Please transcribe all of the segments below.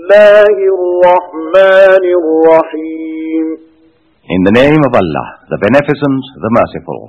الله الرحمن الرحيم. In the name of Allah, the Beneficent, the Merciful.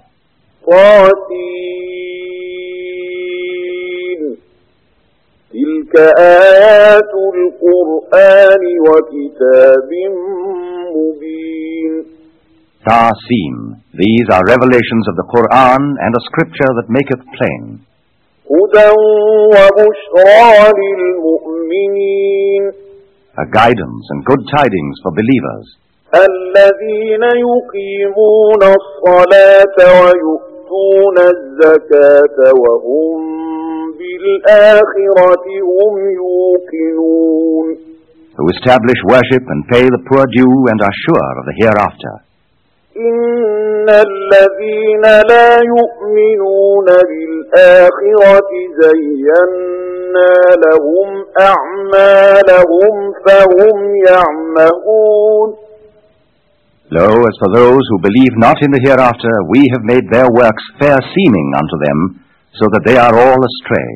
طاسين. تلك آيات القرآن وكتاب مبين. Tasin. These are revelations of the Quran and a scripture that maketh plain. هدى وبشرى للمؤمنين. A guidance and good tidings for believers. الذين يقيمون الصلاة ويؤتون الزكاة وهم بالآخرة هم يوقنون. Who establish worship and pay the poor due and are sure of the hereafter. إن الذين لا يؤمنون بالآخرة زينا لهم أعمالهم فهم يعمهون. Lo, as for those who believe not in the hereafter, we have made their works fair seeming unto them, so that they are all astray.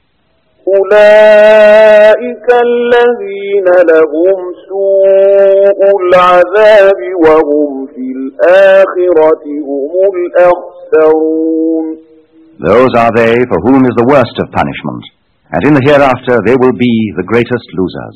أولئك الذين لهم سوء العذاب وهم في الآخرة هم الأخسرون. Those are they for whom is the worst of punishment, and in the hereafter they will be the greatest losers.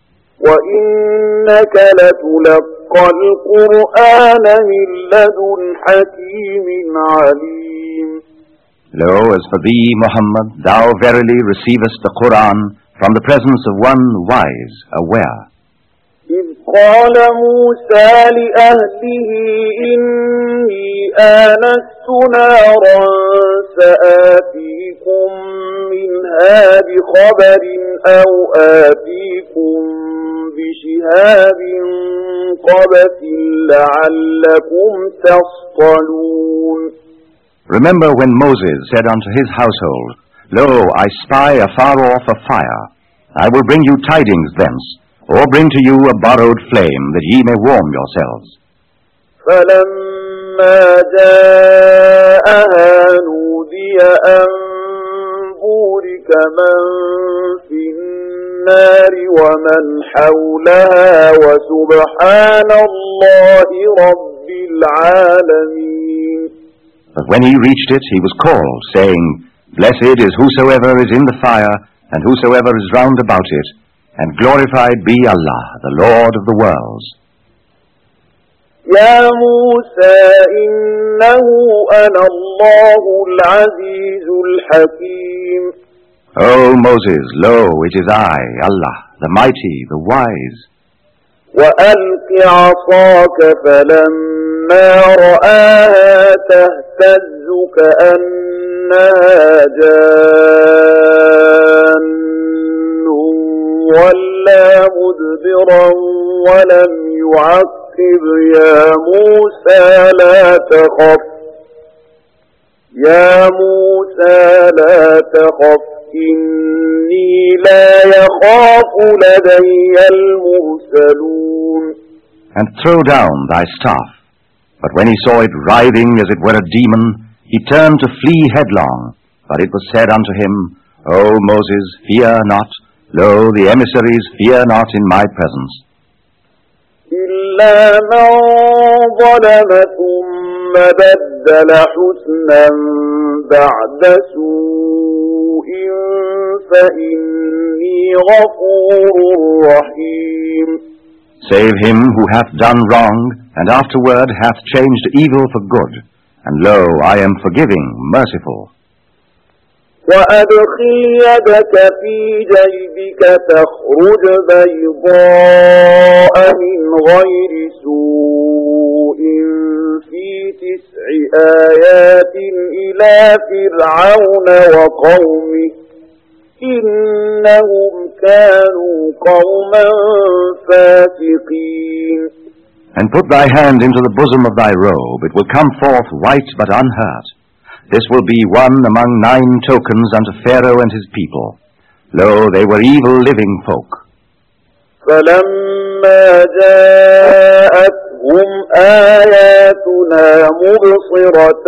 وإنك لتلقى القرآن من لدن حكيم عليم. Lo, as for thee, Muhammad, thou verily receivest the Quran from the presence of one wise, aware. إذ قال موسى لأهله إني آنست نارا سآتيكم منها بخبر أو آتيكم بشهاب قبس لعلكم تصطلون. Remember when Moses said unto his household, Lo, I spy afar off a fire. I will bring you tidings thence, or bring to you a borrowed flame, that ye may warm yourselves. فلما جاءها نودي أن بورك من في النار ومن حولها وسبحان الله رب العالمين. But when he reached it, he was called, saying, Blessed is whosoever is in the fire, and whosoever is round about it, and glorified be Allah, the Lord of the worlds. يا موسى إنه أنا الله العزيز الحكيم. O Moses, lo, it is I, Allah, the mighty, the wise. وألق عصاك فلما رآها تهتز كأنها جان ولا مدبرا ولم يعقب. يا موسى لا تخف إني لا يخاف لدي المرسلون. And throw down thy staff. But when he saw it writhing as it were a demon, he turned to flee headlong. But it was said unto him, O Moses, fear not. Lo, the emissaries fear not in my presence. إلا من ظلم ثم بدل حسنا بعد سوء فإني غفور رحيم. Save him who hath done wrong, and afterward hath changed evil for good. And lo, I am forgiving, merciful. وأدخل يدك في جيبك تخرج بيضاء من غير سوء في 9 آيات إلى فرعون وقومه إنهم كانوا قوما فاسقين. And put thy hand into the bosom of thy robe, it will come forth white but unhurt. This will be one among 9 tokens unto Pharaoh and his people. Lo, they were evil living folk. فلما جاءتهم آياتنا مبصرة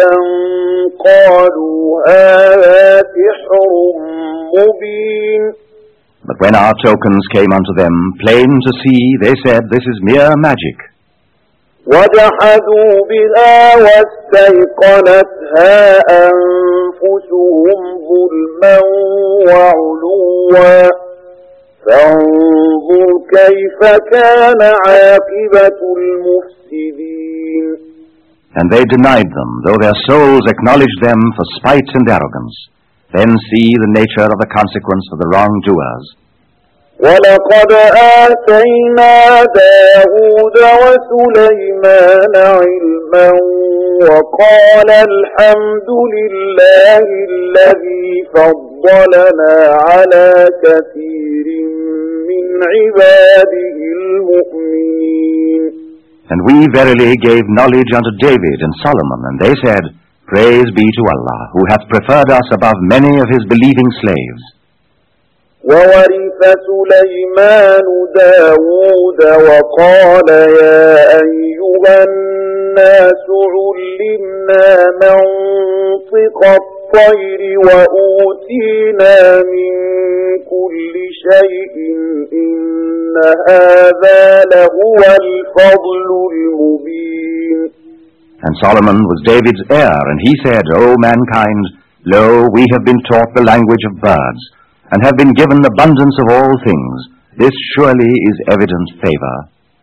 قالوا هذا سحر مبين. But when our tokens came unto them, plain to see, they said, This is mere magic. وجحدوا بها واستيقنتها أنفسهم ظلما وعلوا فانظر كيف كان عاقبة المفسدين. And they denied them, though their souls acknowledged them for spite and arrogance. Then see the nature of the consequence of the wrongdoers. وَلَقَدْ آتَيْنَا دَاوُودَ وَسُلَيْمَانَ عِلْمًا وَقَالَ الْحَمْدُ لِلَّهِ الَّذِي فَضَّلَنَا عَلَى كَثِيرٍ مِّنْ عِبَادِهِ الْمُؤْمِنِينَ. And we verily gave knowledge unto David and Solomon, and they said, Praise be to Allah, who hath preferred us above many of his believing slaves. وورث سليمان داود وقال يا أيها الناس علمنا منطق الطير وأوتينا من كل شيء إن هذا لهو الفضل المبين. And Solomon was David's heir, and he said, O mankind, lo, we have been taught the language of birds, and have been given abundance of all things. This surely is evident favor.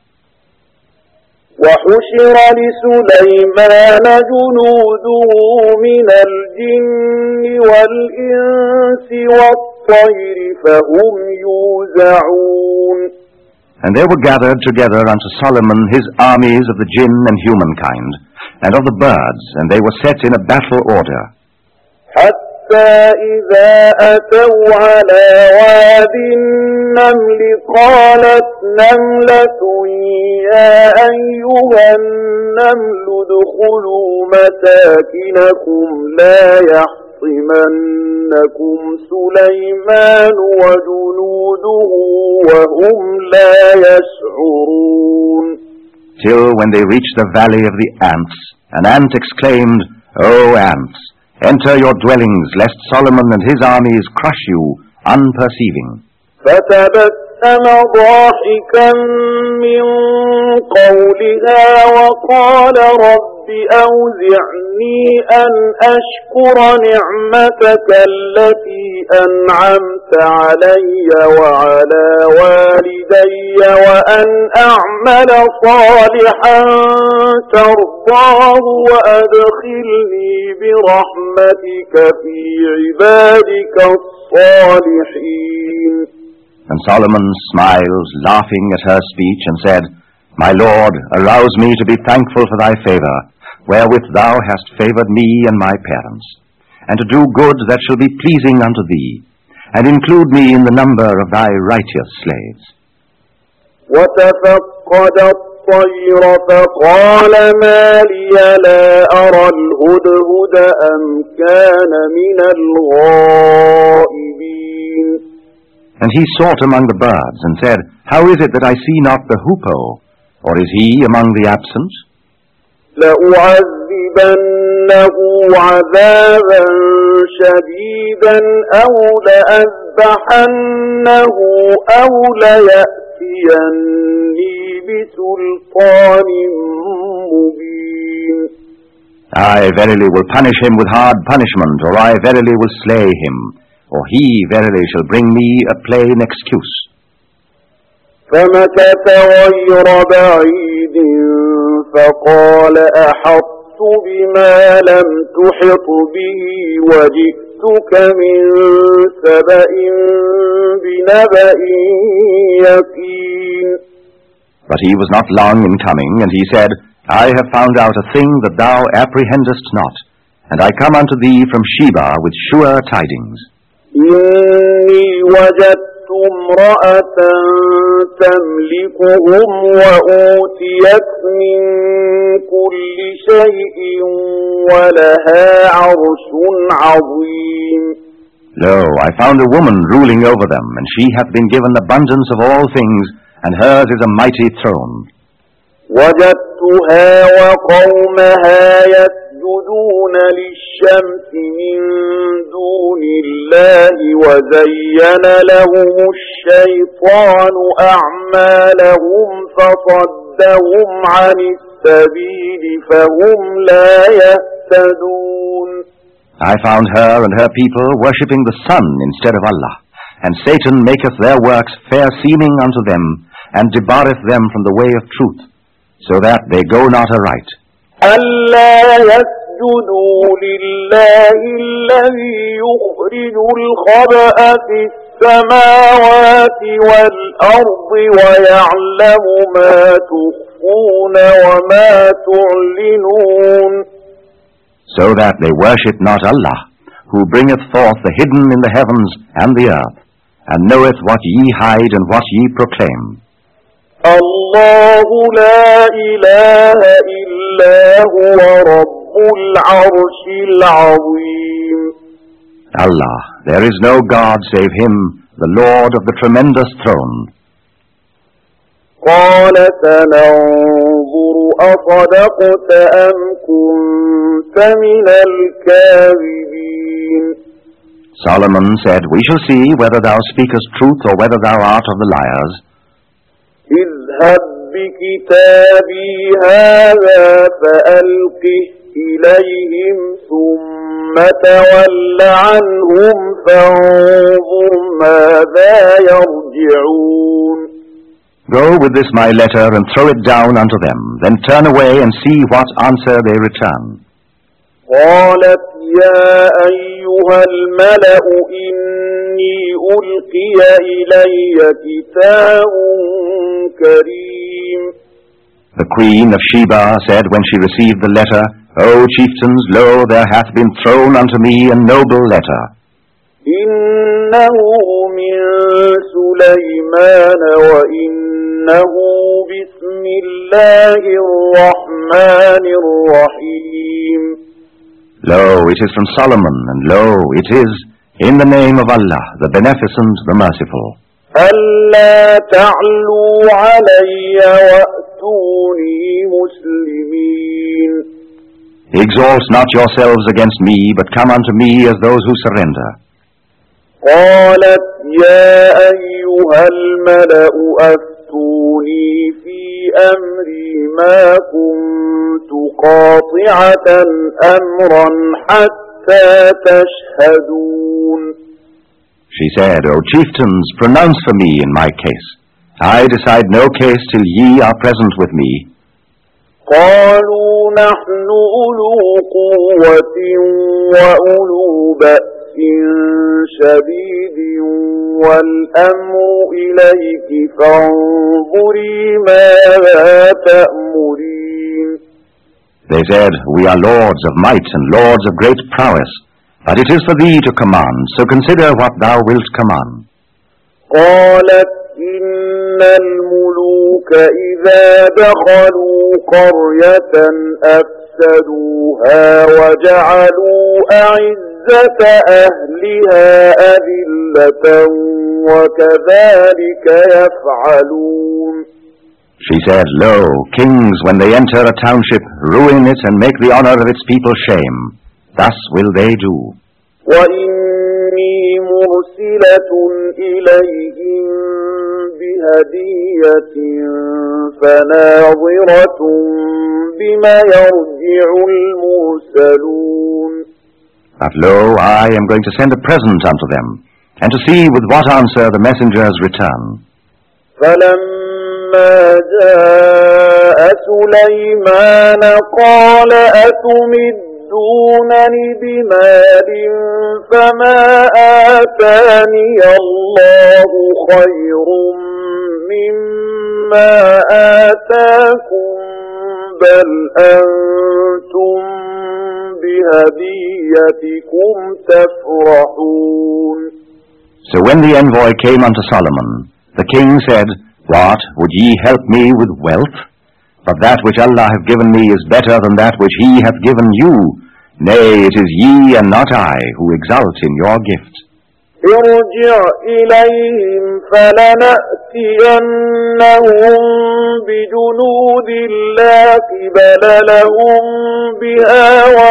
وحشر لسليمان جنوده من الجن والإنس والطير فهم يوزعون. And there were gathered together unto Solomon his armies of the jinn and humankind, and of the birds, and they were set in a battle order. إذا أتوا على واد النمل قالت نملة يا أيها النمل ادخلوا مساكنكم لا يحطمنكم سليمان وجنوده وهم لا يشعرون. Till when they reached the valley of the ants, an ant exclaimed, O ants, enter your dwellings, lest Solomon and his armies crush you, unperceiving. فتبسم ضاحكا من قولها وقال رب أوزعني أن أشكر نعمتك التي أنعمت علي وعلى والدي وأن أعمل صالحا ترضاه وأدخلني برحمتك في عبادك الصالحين. And Solomon smiled, laughing at her speech, and said, My Lord, arouse me to be thankful for thy favor, wherewith thou hast favored me and my parents, and to do good that shall be pleasing unto thee, and include me in the number of thy righteous slaves. وتفقد الطير فقال ما لي لا أرى الهدهد أم كان من الغائبين. And he sought among the birds, and said, How is it that I see not the hoopoe, or is he among the absent? لأعذبنه عذابا شديدا أو لأذبحنه أو ليأتيني بسلطان مبين. I verily will punish him with hard punishment, or I verily will slay him, or he verily shall bring me a plain excuse. فمكث غير بعيد فقال أحطت بما لم تحط به وجئتك من سبأ بنبأ يقين. But he was not long in coming, and he said, I have found out a thing that thou apprehendest not, and I come unto thee from Sheba with sure tidings. إني وجدت امرأة تملكهم وأوتيت من كل شيء ولها عرش عظيم. Lo, I found a woman ruling over them, and she hath been given abundance of all things, and hers is a mighty throne. وجدتها وقومها يسجدون للشمس من دون الله وزين لهم الشيطان أعمالهم فصدهم عن السبيل فهم لا يهتدون. I found her and her people worshipping the sun instead of Allah, and Satan maketh their works fair seeming unto them, and debarreth them from the way of truth, so that they go not aright. ألا يسجدوا لله الذي يخرج الخبأ في السماوات والأرض ويعلم ما تخفون وما تعلنون. So that they worship not Allah, who bringeth forth the hidden in the heavens and the earth, and knoweth what ye hide and what ye proclaim. الله لا إله إلا هو رب العرش العظيم. Allah, there is no God save Him, the Lord of the tremendous throne. قال سننظر أصدقت أم كنت من الكاذبين. Solomon said, We shall see whether thou speakest truth or whether thou art of the liars. اذهب بكتابي هذا فألقه إليهم ثم تول عنهم فانظر ماذا يرجعون. Go with this my letter and throw it down unto them, then turn away and see what answer they return. قالت يا أيها الملأ إني ألقي إلي كتاب كريم. The queen of Sheba said when she received the letter, O chieftains, lo, there hath been thrown unto me a noble letter. إنه من سليمان وإنه بسم الله الرحمن الرحيم. Lo, it is from Solomon, and lo, it is in the name of Allah, the Beneficent, the Merciful. ألا تعلوا علي وأتوني مسلمين. Exalt not yourselves against me, but come unto me as those who surrender. قالت يا أيها الملأ أفتوني في أمري ما كنت قاطعة أمرا حتى تشهدون. She said, O chieftains, pronounce for me in my case. I decide no case till ye are present with me. قالوا نحن أولو قوة وأولو بأس شديد والأمر إليك فانظري ماذا تأمرين. They said, We are lords of might and lords of great prowess, but it is for thee to command, so consider what thou wilt command. قالت إن الملوك إذا دخلوا قرية أفسدوها وجعلوا أعزة أهلها أذلة وكذلك يفعلون. She said, Lo, kings, when they enter a township, ruin it and make the honor of its people shame. Thus will they do. وإني مرسلة إليهم بهدية فناظرة بما يرجع المرسلون. But lo, I am going to send a present unto them, and to see with what answer the messengers return. فلما جاء سليمان قال أتمدونني بمال فما آتاني الله خير مما آتاكم بل أنتم بهديتكم تفرحون. So when the envoy came unto Solomon, the king said, What, would ye help me with wealth? But that which Allah hath given me is better than that which He hath given you. Nay, it is ye and not I who exult in your gift. ارجع إليهم فلنأتينهم بجنود لا قبل لهم بها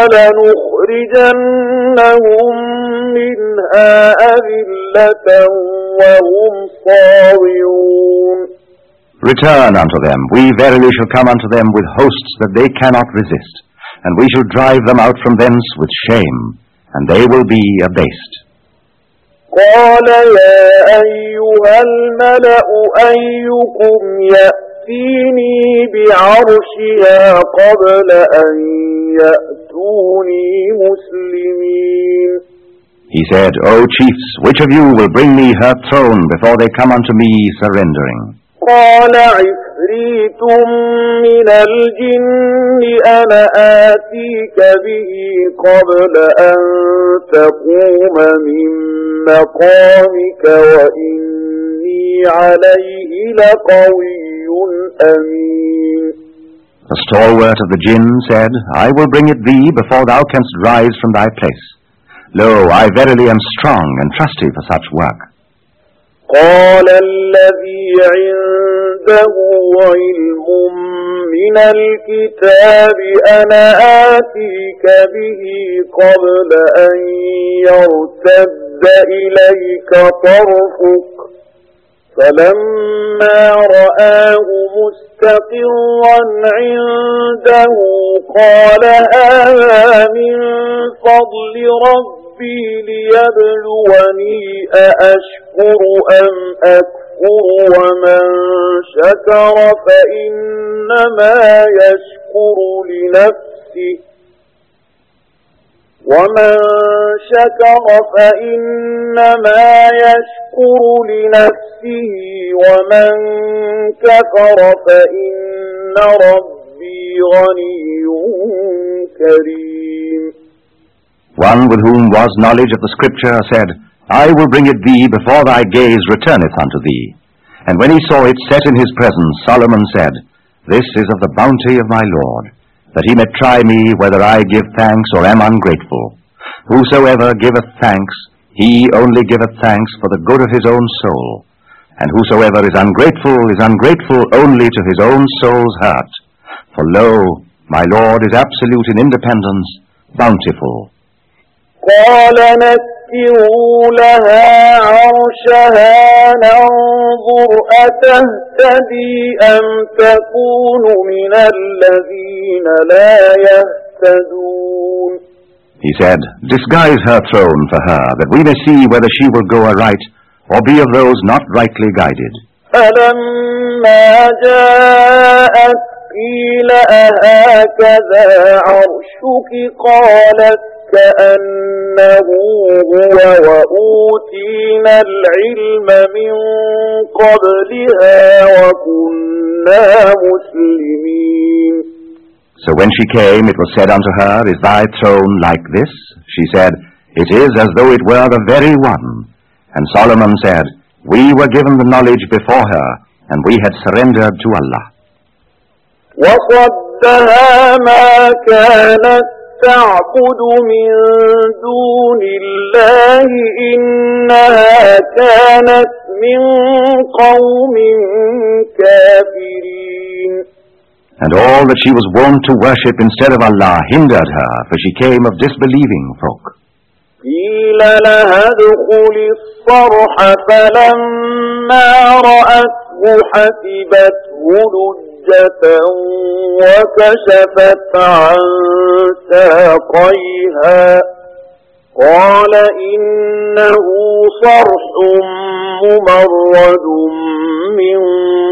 ولنخرجنهم منها أذلة وهم صاغرون. Return unto them, we verily shall come unto them with hosts that they cannot resist, and we shall drive them out from thence with shame, and they will be abased. قال يا أيها الملأ أيكم يأتيني بعرشها قبل أن يأتوني مسلمين. He said, O chiefs, which of you will bring me her throne before they come unto me surrendering? قال عفريت من الجن أنا آتيك به قبل أن تقوم من مقامك وإني عليه لقوي أمين. The stalwart of the jinn said, I will bring it thee before thou canst rise from thy place. Lo, I verily am strong and trusty for such work. قال الذي عنده علم من الكتاب أنا آتيك به قبل أن يرتد إليك طرفك فلما رآه مستقرا عنده قال هذا من فضل ربي ليبلوني أأشكر أم أكفر ومن شكر فإنما يشكر لنفسه ومن كفر فإن ربي غني كريم. One with whom was knowledge of the Scripture said, I will bring it thee before thy gaze returneth unto thee. And when he saw it set in his presence, Solomon said, This is of the bounty of my Lord, that he may try me whether I give thanks or am ungrateful. Whosoever giveth thanks, he only giveth thanks for the good of his own soul. And whosoever is ungrateful only to his own soul's hurt. For lo, my Lord is absolute in independence, bountiful. قال نكروا لها عرشها ننظر أتهتدي أم تكون من الذين لا يهتدون. He said, Disguise her throne for her, that we may see whether she will go aright, or be of those not rightly guided. فلما جاءت قيل أهكذا عرشك قالت كأنه هو وأوتينا العلم من قبلها وكنا مسلمين. So when she came, it was said unto her, Is thy throne like this? She said, It is as though it were the very one. And Solomon said, We were given the knowledge before her, and we had surrendered to Allah. وصدها ما كانت تعبد من دون الله إنها كانت من قوم كافرين. And all that she was wont to worship instead of Allah hindered her, for she came of disbelieving folk. قيل لها ادخل الصرح فلما رأته حسبته لجة وكشفت عن ساقيها قال إنه صرح ممرد من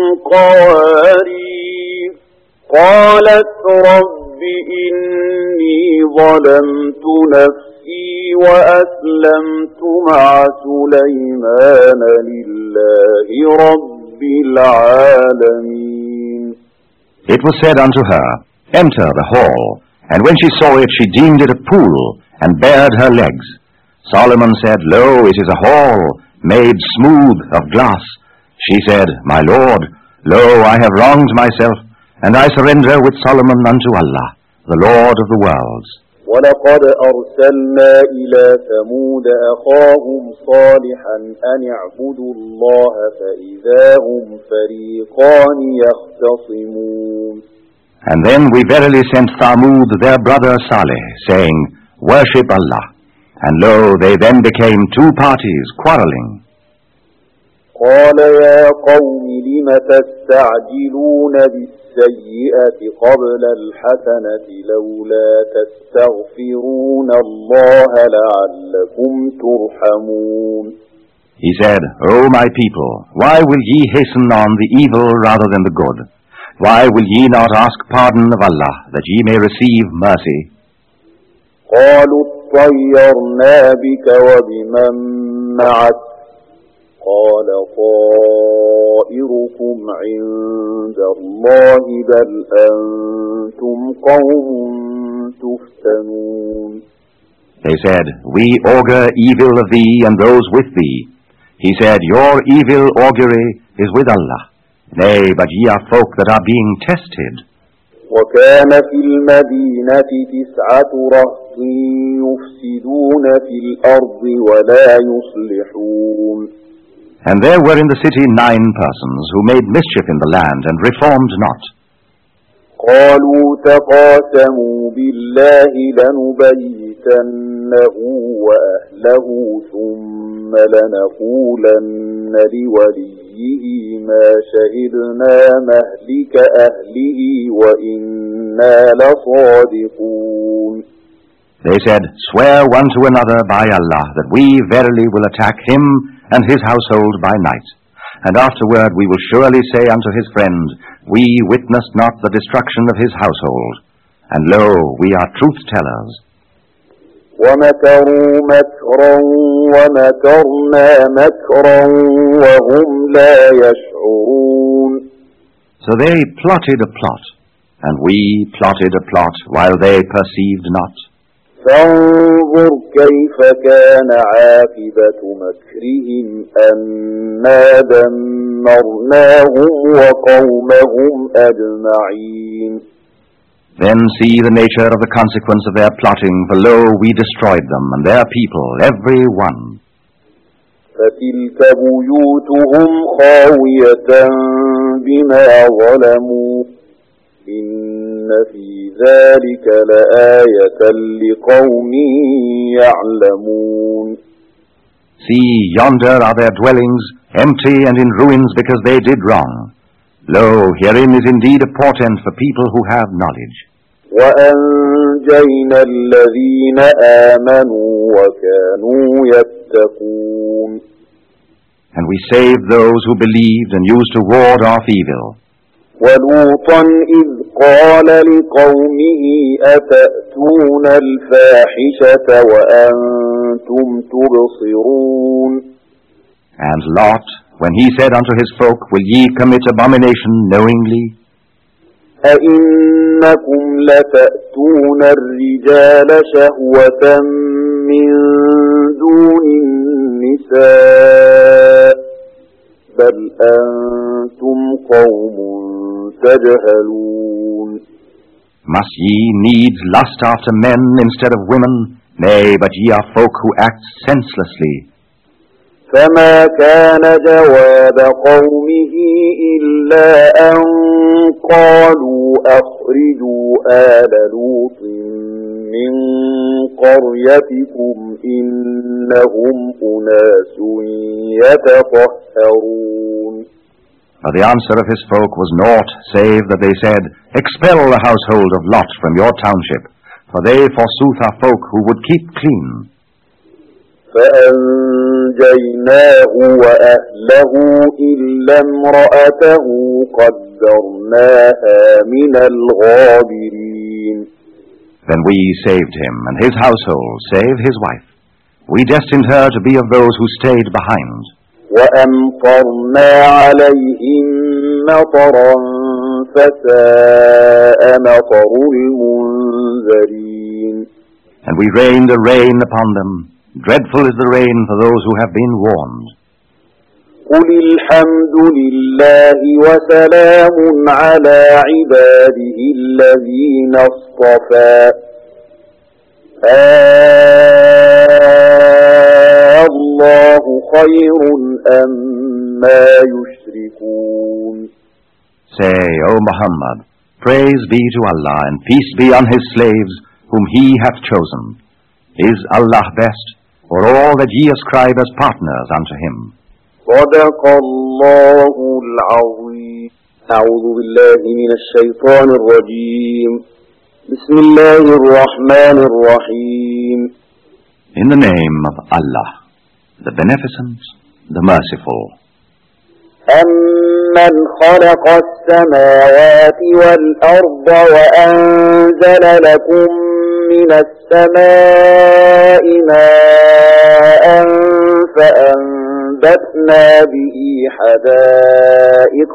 قوارير قالت رب إني ظلمت نفسي وأسلمت مع سليمان لله رب العالمين. It was said unto her, Enter the hall. And when she saw it, she deemed it a pool, and bared her legs. Solomon said, Lo, it is a hall, made smooth of glass. She said, My Lord, lo, I have wronged myself, and I surrender with Solomon unto Allah, the Lord of the worlds. ولقد أرسلنا إلى ثمود أخاهم صالحا أن اعبدوا الله فإذا هم فريقان يختصمون. And then we verily sent Thamud their brother Saleh, saying, Worship Allah. And lo, they then became two parties quarreling. قال يا قوم لم تستعجلون بالسيئة قبل الحسنة لولا تستغفرون الله لعلكم ترحمون. He said, O my people, why will ye hasten on the evil rather than the good? Why will ye not ask pardon of Allah, that ye may receive mercy? قالوا اطيرنا بك وبمن معك قال طائركم عند الله بل أنتم قوم تفتنون. They said, We augur evil of thee and those with thee. He said, Your evil augury is with Allah. Nay, but ye are folk that are being tested. وكان في المدينة 9 رهط يفسدون في الأرض ولا يصلحون. And there were in the city 9 persons who made mischief in the land and reformed not. قالوا تقاسموا بالله لنبيتنه وأهله ثم لنقولن لوليه ما شهدنا مهلك أهله وإنا لصادقون. They said, Swear one to another by Allah that we verily will attack him and his household by night. And afterward we will surely say unto his friend, We witnessed not the destruction of his household. And lo, we are truth-tellers. وَمَكَرُوا مَكْرًا وَمَكَرْنَا مَكْرًا وَهُمْ لَا يَشْعُرُونَ. So they plotted a plot, and we plotted a plot while they perceived not. فانظر كيف كان عاقبة مكرهم أنا دمرناهم وقومهم أجمعين. Then see the nature of the consequence of their plotting, for lo, we destroyed them and their people, every one. فتلك بيوتهم خاوية بما ظلموا إن في ذلك لآية لقوم يعلمون. See, yonder are their dwellings, empty and in ruins because they did wrong. Lo, herein is indeed a portent for people who have knowledge. وأنجينا الذين آمنوا وكانوا يتقون. And we saved those who believed and used to ward off evil. ولوطا إذ قال لقومه أتأتون الفاحشة وأنتم تبصرون. And Lot, when he said unto his folk, Will ye commit abomination knowingly? أئنكم لتأتون الرجال شهوة من دون النساء بل أنتم قوم تجهلون. Must ye needs lust after men instead of women? Nay, but ye are folk who act senselessly. فما كان جواب قومه إلا أن قالوا أخرجوا آل لوط من قريتكم إنهم أناس يتطهرون. But the answer of his folk was naught, save that they said, Expel the household of Lot from your township, for they forsooth are folk who would keep clean. فأنجيناه وأهله إلا امرأته قدرناها من الغابرين. Then we saved him and his household, save his wife. We destined her to be of those who stayed behind. وأمطرنا عليهم مطرا فساء مطر المنذرين. And we rained a rain upon them. Dreadful is the rain for those who have been warned. قل الحمد لله وسلام على عباده الذين اصطفى الله خير أما يشركون. Say, O Muhammad, praise be to Allah and peace be on His slaves whom He hath chosen. Is Allah best, or all that ye ascribe as partners unto Him? صدق الله العظيم. أعوذ بالله من الشيطان الرجيم. بسم الله الرحمن الرحيم. In the name of Allah, the Beneficent, the Merciful. أَمَّنْ خَلَقَ السَّمَاوَاتِ وَالْأَرْضَ وَأَنزَلَ لَكُم مِّنَ السَّمَاءِ مَاءً فَأَنبَتْنَا بِهِ حَدَائِقَ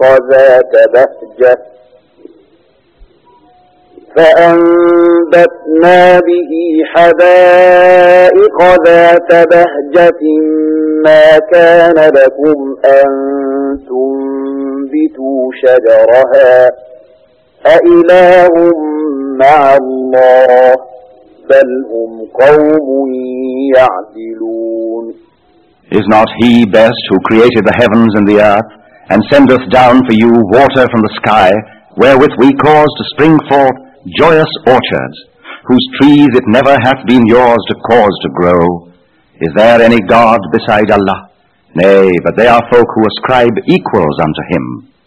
ذات بهجة ما كان لكم أن تنبتوا شجرها أإله مع الله بل هم قوم يعدلون. Is not He best who created the heavens and the earth, and sendeth down for you water from the sky, wherewith we cause to spring forth joyous orchards, whose trees it never hath been yours to cause to grow? Is there any God beside Allah? Nay, but they are folk who ascribe equals unto Him.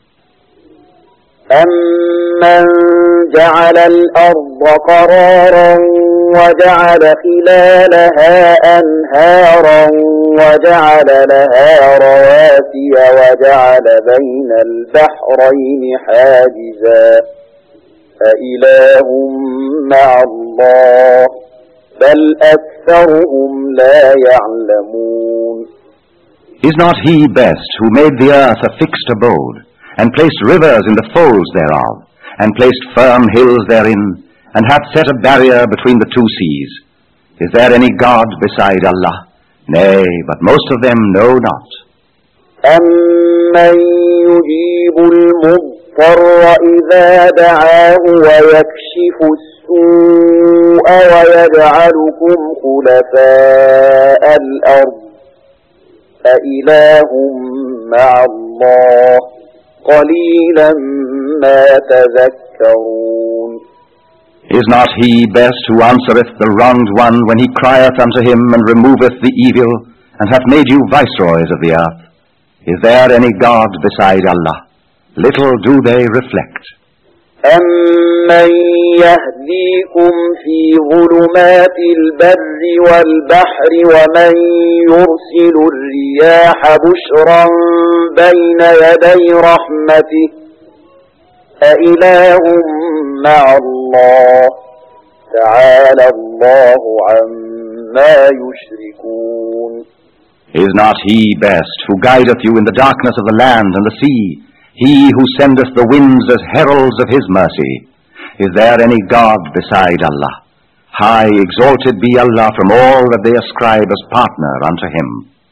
أَمَّنْ جَعَلَ الْأَرْضَ قَرَارًا وَجَعَلَ خِلَالَهَا أَنْهَارًا وَجَعَلَ لَهَا رَوَاسِيَ وَجَعَلَ بَيْنَ الْبَحْرَيْنِ حَاجِزًا أإله مع الله بل أكثرهم لا يعلمون. Is not He best who made the earth a fixed abode, and placed rivers in the folds thereof, and placed firm hills therein, and hath set a barrier between the two seas? Is there any God beside Allah? Nay, but most of them know not. أَمَّن يُجِيبُ الْمُضْطَرَّ إِذَا دَعَاهُ وَيَكْشِفُ السُّوءَ وَيَجْعَلُكُمْ خُلَفَاءَ الْأَرْضِ أَإِلَهٌ مَّعَ اللَّهِ قَلِيلًا مَا تَذَكَّرُونَ. Is not He best who answereth the wronged one when he crieth unto Him, and removeth the evil, and hath made you viceroys of the earth? Is there any God beside Allah? Little do they reflect. أَمَّن يَهْدِيكُمْ فِي ظُلُمَاتِ الْبَرِّ وَالْبَحْرِ وَمَن يُرْسِلُ الرِّيَاحَ بُشْرًا بَيْنَ يَدَيْ رَحْمَتِهِ أَإِلَهٌ مَّعَ اللَّهِ تَعَالَى اللَّهُ عَمَّا يُشْرِكُونَ. Is not He best who guideth you in the darkness of the land and the sea, He who sendeth the winds as heralds of His mercy? Is there any God beside Allah? High exalted be Allah from all that they ascribe as partner unto Him.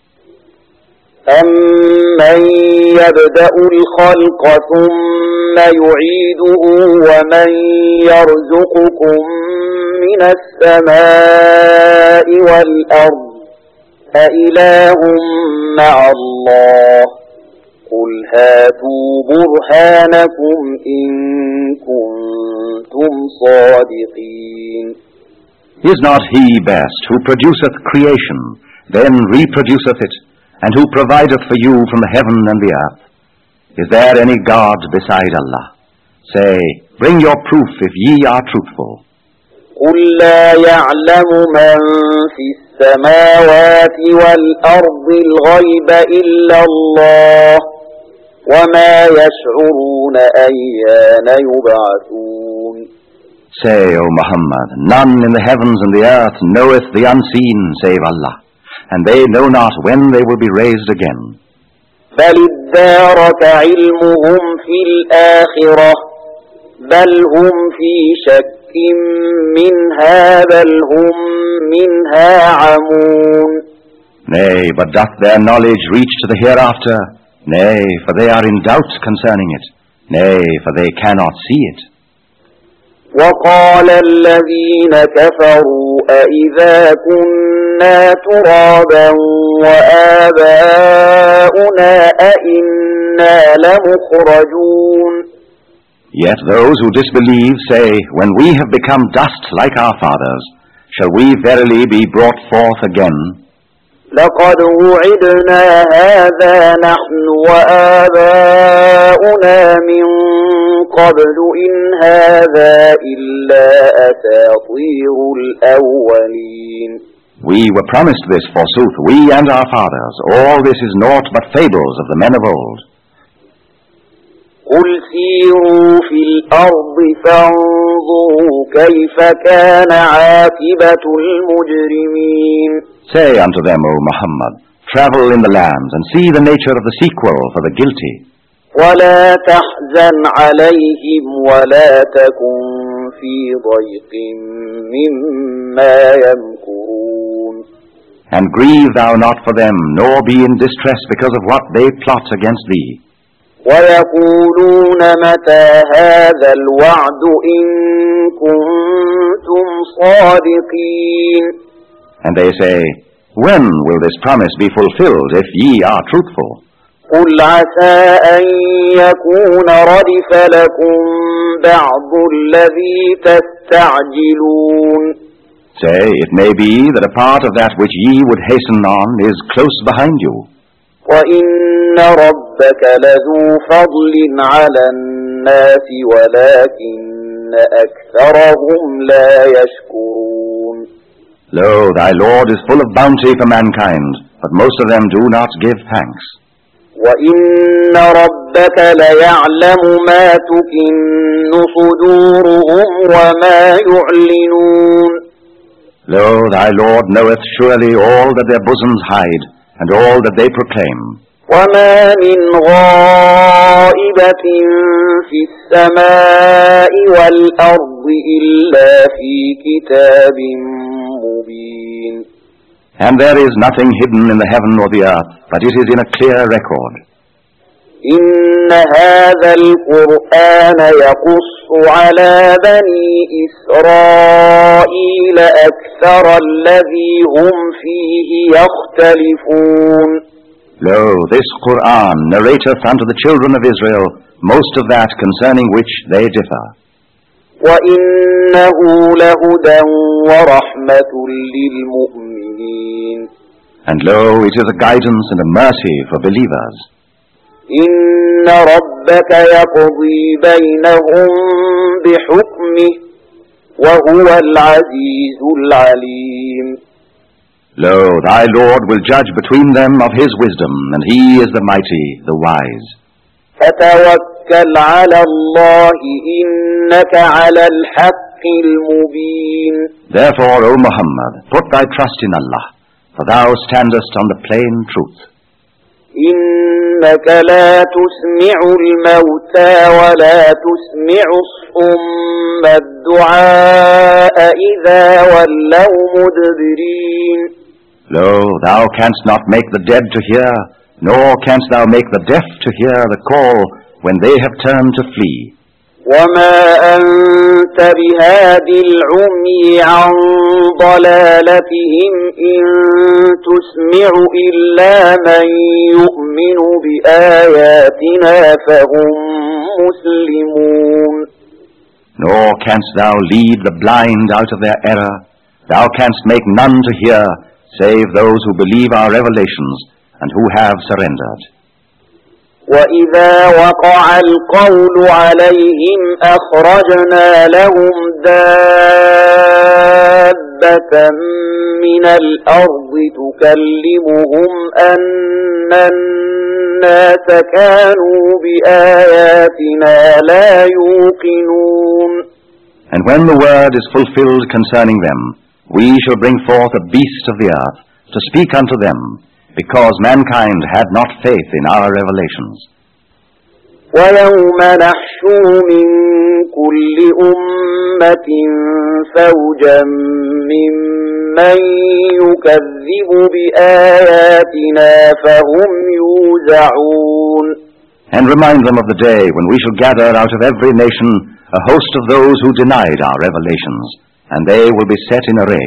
أَمَّن يَبْدَأُ الْخَلْقَ ثُمَّ يُعِيدُهُ وَمَن يَرْزُقُكُم مِّنَ السَّمَاءِ وَالْأَرْضِ أإله مع الله قل هاتوا برهانكم إن كنتم صادقين. Is not He best who produceth creation, then reproduceth it, and who provideth for you from the heaven and the earth? Is there any God beside Allah? Say, bring your proof if ye are truthful. قل لا يعلم من في السماوات والأرض الغيب إلا الله وما يشعرون أيان يبعثون. Say, O Muhammad, none in the heavens and the earth knoweth the unseen save Allah, and they know not when they will be raised again. بل ادارك علمهم في الآخرة بل هم في شك منها بل هم منها عمون. Nay, but doth their knowledge reach to the hereafter? Nay, for they are in doubt concerning it. Nay, for they cannot see it. وقال الذين كفروا أإذا كنا ترابا وآباؤنا أإنا لمخرجون. Yet those who disbelieve say, when we have become dust like our fathers, shall we verily be brought forth again? لقد وعدنا هذا نحن وآباؤنا من قبل إن هذا إلا أساطير الأولين. We were promised this, forsooth, we and our fathers. All this is naught but fables of the men of old. قل سيروا في الأرض فانظروا كيف كان عاقبة المجرمين. Say unto them, O Muhammad, travel in the lands and see the nature of the sequel for the guilty. ولا تحزن عليهم ولا تكن في ضيق مما يمكرون. And grieve thou not for them, nor be in distress because of what they plot against thee. ويقولون متى هذا الوعد إن كنتم صادقين. And they say, when will this promise be fulfilled if ye are truthful? قل عسى أن يكون ردف لكم بعض الذي تستعجلون. Say, it may be that a part of that which ye would hasten on is close behind you. وإن ربك لذو فضل على الناس ولكن أكثرهم لا يشكرون. Lo, thy Lord is full of bounty for mankind, but most of them do not give thanks. وإن ربك ليعلم ما تكن صدورهم وما يعلنون. Lo, thy Lord knoweth surely all that their bosoms hide, and all that they proclaim. وما من غائبة في السماء والأرض إلا في كتاب مبين. And there is nothing hidden in the heaven or the earth, but it is in a clear record. إن هذا القرآن يقص على بني إسرائيل أكثر الذي هم فيه يختلفون. Lo, this Qur'an narrateth unto the children of Israel most of that concerning which they differ. وإنه لهدى ورحمة للمؤمنين. And lo, it is a guidance and a mercy for believers. إن ربك يقضي بينهم بحكمه وهو العزيز العليم. Lo, thy Lord will judge between them of his wisdom, and he is the mighty, the wise. فتوكل على الله إنك على الحق المبين. Therefore, O Muhammad, put thy trust in Allah, for thou standest on the plain truth. إنك لا تسمع الموتى ولا تسمع الصم الدعاء إذا ولوا مدبرين. Lo, thou canst not make the dead to hear, nor canst thou make the deaf to hear the call when they have turned to flee. وما أنت بهاد العمي عن ضلالتهم إن تسمع إلا من يؤمن بآياتنا فهم مسلمون. Nor canst thou lead the blind out of their error. Thou canst make none to hear, save those who believe our revelations and who have surrendered. وإذا وقع القول عليهم أخرجنا لهم دابة من الأرض تكلمهم أن الناس كانوا بآياتنا لا يوقنون. And when the word is fulfilled concerning them, we shall bring forth a beast of the earth to speak unto them, because mankind had not faith in our revelations. ويوم نحشر من كل أمة فوجا ممن يكذب بآياتنا فهم يوزعون. And remind them of the day when we shall gather out of every nation a host of those who denied our revelations, and they will be set in array.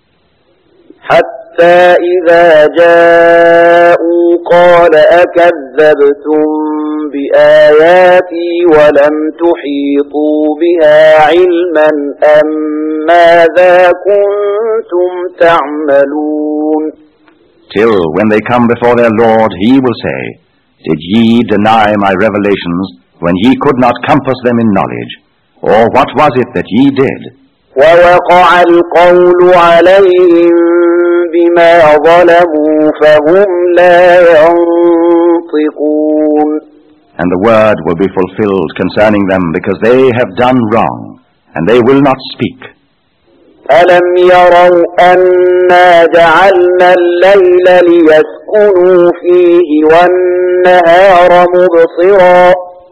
حتى إذا جاءوا قال أكذبتم بآياتي ولم تحيطوا بها علما أم ماذا كنتم تعملون. Till when they come before their Lord, he will say, Did ye deny my revelations when ye could not compass them in knowledge? Or what was it that ye did? ووقع القول عليهم بما ظلموا فهم لا ينطقون. And the word will be fulfilled concerning them because they have done wrong, and they will not speak. ألم يروا أنا جعلنا الليل ليسكنوا فيه والنهار مبصرا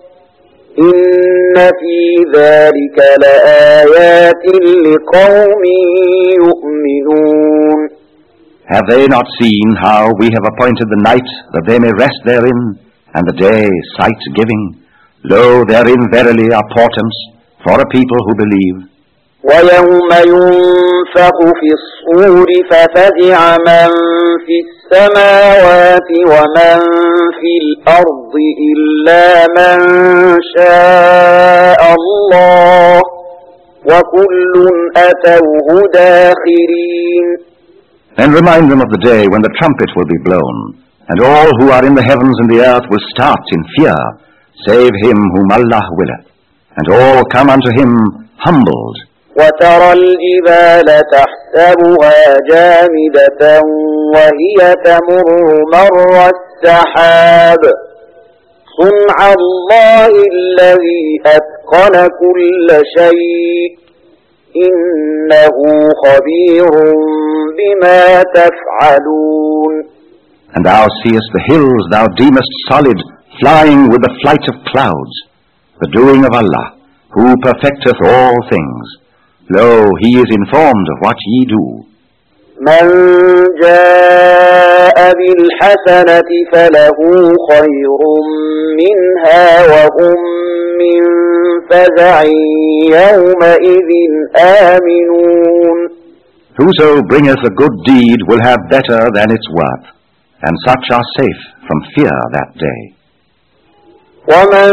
إن في ذلك لآيات لقوم يؤمنون. Have they not seen how we have appointed the night that they may rest therein, and the day sight-giving? Lo, therein verily are portents for a people who believe. ويوم ينفخ في الصور ففزع من في السماوات ومن في الأرض إلا من شاء الله وكل أتوه داخرين. Then remind them of the day when the trumpet will be blown, and all who are in the heavens and the earth will start in fear, save him whom Allah willeth, and all come unto him humbled. وترى الجبال تحسبها جامدة وهي تمر مر السحاب صنع الله الذي أتقن كل شيء إنه خبير بما تفعلون. And thou seest the hills thou deemest solid, flying with the flight of clouds, the doing of Allah, who perfecteth all things. Lo, he is informed of what ye do. من جاء بالحسنة فله خير منها وهم من فزع يومئذ آمنون. Whoso bringeth a good deed will have better than its worth, and such are safe from fear that day. ومن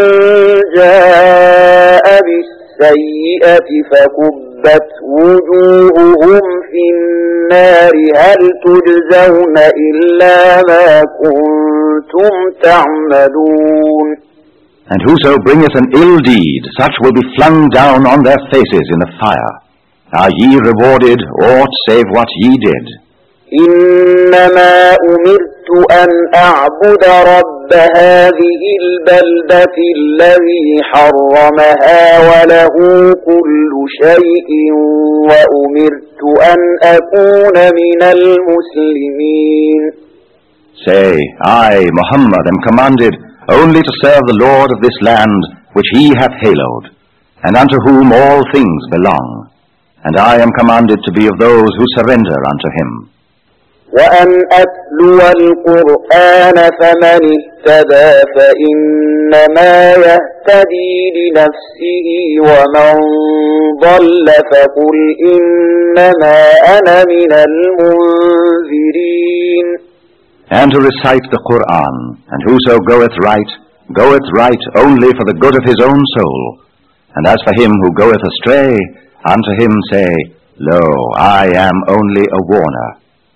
جاء بالسيئة فكبت وجوههم في النار هل تجزون إلا ما كنتم تعملون. And whoso bringeth an ill deed, such will be flung down on their faces in the fire. Are ye rewarded aught save what ye did? إنما أمرت أن أعبد رب هذه البلدة الذي حرمها وله كل شيء وأمرت أن أكون من المسلمين. Say, I, Muhammad, am commanded only to serve the Lord of this land which he hath hallowed, and unto whom all things belong, and I am commanded to be of those who surrender unto him. وأن أتلو القرآن فمن اهتدى فإنما يهتدي لنفسه ومن ضل فقل إنما أنا من المنذرين. And to recite the Qur'an, and whoso goeth right only for the good of his own soul. And as for him who goeth astray, unto him say, Lo, I am only a warner.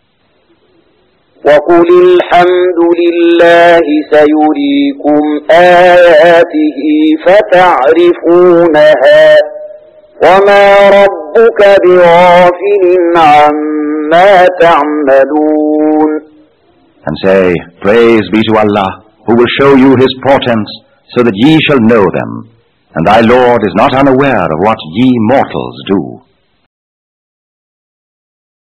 وقل الحمد لله سيريكم آياته فتعرفونها وما ربك بغافل عما تعملون. And say, Praise be to Allah, who will show you his portents, so that ye shall know them. And thy Lord is not unaware of what ye mortals do.